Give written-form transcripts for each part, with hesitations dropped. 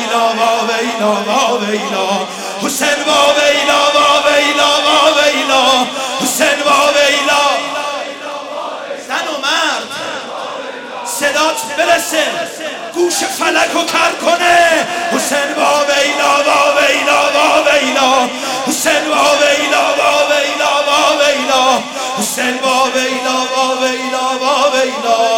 ویلا وا ویلا وا ویلا حسین وا ویلا وا ویلا وا ویلا حسین وا ویلا. زن و مرد صدات برسه گوش فلکو کر کنه. حسین وا ویلا وا ویلا وا ویلا حسین وا ویلا وا ویلا وا ویلا حسین وا ویلا وا ویلا وا ویلا.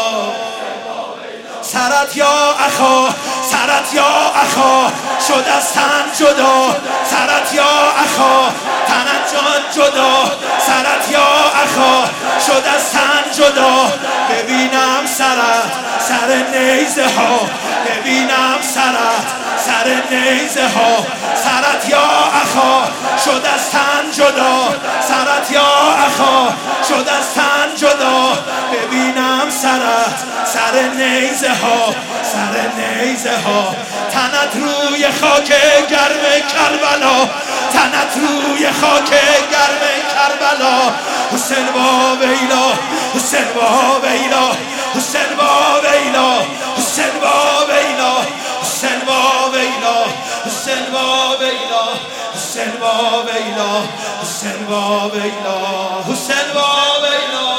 سرت یا اخا سرت یا اخا شد از تن جدا. سرت یا اخا تنت جان جدا. سرت یا اخا شد از تن جدا. ببینم سرت سر نیزه ها. ببینم سرت سر نیزه ها. سرت یا اخا شد از تن جدا. سرت یا اخا شد از تن جدا. ببینم سرت سر نیزه ها. سر نیزه ها. تنت روی خاک گرم کربلا. تنت روی خاک گرم کربلا. حسین وا ویلا حسین وا ویلا حسین وا ویلا حسین وا ویلا حسین وا ویلا حسین وا ویلا حسین وا ویلا حسین وا ویلا حسین وا ویلا.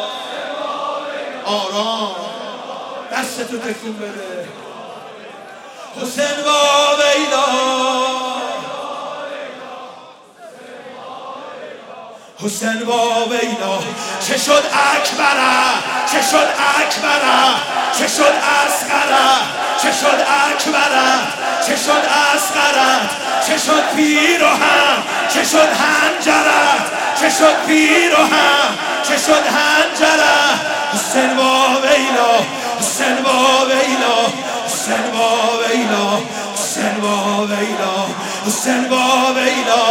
آرام دستتو تکون بده. حسین وا ویلا حسین وا ویلا. چه شد اکبره چه شد اکبره چه شد اصغره چه شد اکبره چه شد اصغره چه شد پیرهن چه شد حنجره چه شد پیرهن چه شد حنجره. حسین وا ویلا حسین وا ویلا حسین وا ویلا حسین وا ویلا حسین وا ویلا.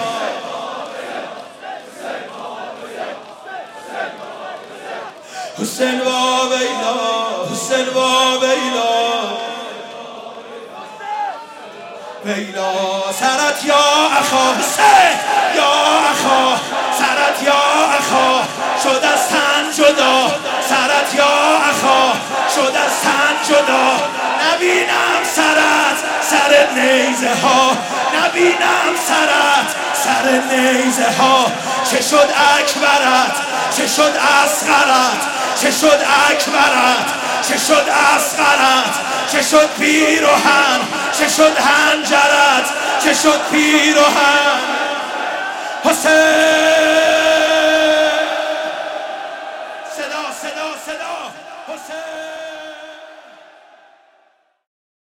حسین وا ویلا حسین وا ویلا ویلا. سرت یا اخا حسین یا اخا سرت یا اخا شد از تن جدا. سرت یا اخا شد از تن جدا. نبینم سرت سر نیزه ها. نبینم سرت سر نیزه ها. چه شد اکبرت چه شد اصغرت چه شد اکبرت چه شد اصغرت چه شد پیرهن چه شد حنجرت چه شد پیرهن. حسین صدا صدا صدا حسین.